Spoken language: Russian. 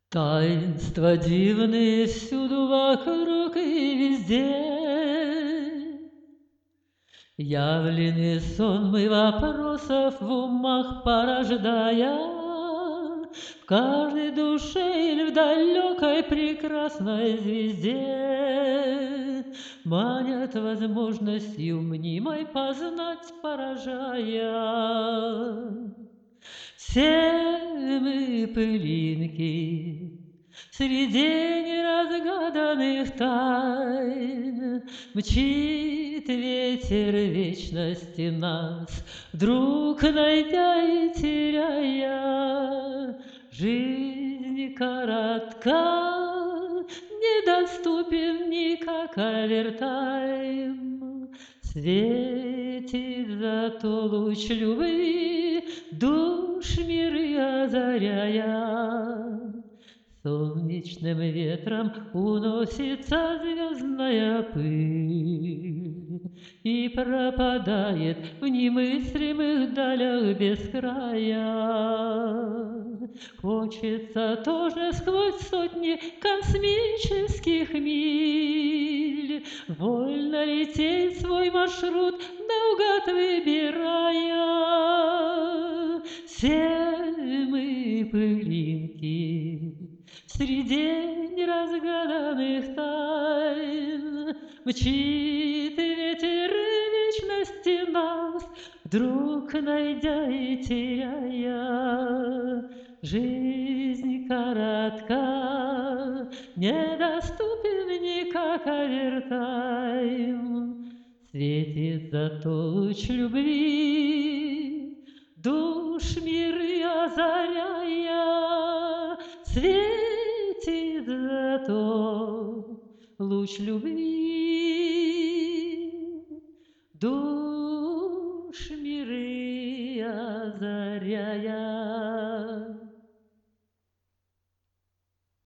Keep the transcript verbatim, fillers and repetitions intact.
Таинства дивные всюду вокруг и везде. Явленный сонмы вопросов в умах порождая, в каждой душе или в далекой прекрасной звезде манят возможностью мнимой познать, поражая. Все мы пылинки среди неразгаданных тайн. Мчит ветер вечности нас, вдруг найдя и теряя. Жизнь коротка, недоступен никак овертайм. Светит зато луч любви, душ миры озаряя. Солнечным ветром уносится звездная пыль и пропадает в немыслимых далях без края. Хочется тоже сквозь сотни космических миль вольно лететь свой маршрут, наугад выбирая. Все мы пылинки среди неразгаданных тайн. Мчит ветер вечности нас, вдруг найдя и теряя. Жизнь коротка, недоступен никак овертайм. Светит зато луч любви, душ миры озаряя. Светит зато луч любви, душ миры озаряя.